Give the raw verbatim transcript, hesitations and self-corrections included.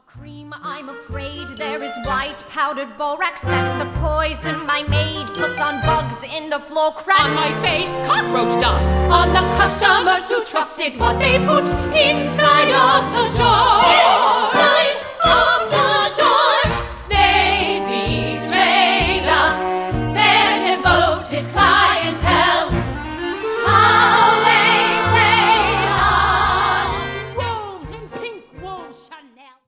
Cream, I'm afraid there is white powdered borax. That's the poison my maid puts on bugs in the floor cracks. On my face, cockroach dust. On the customers who trusted what they put inside of the jar.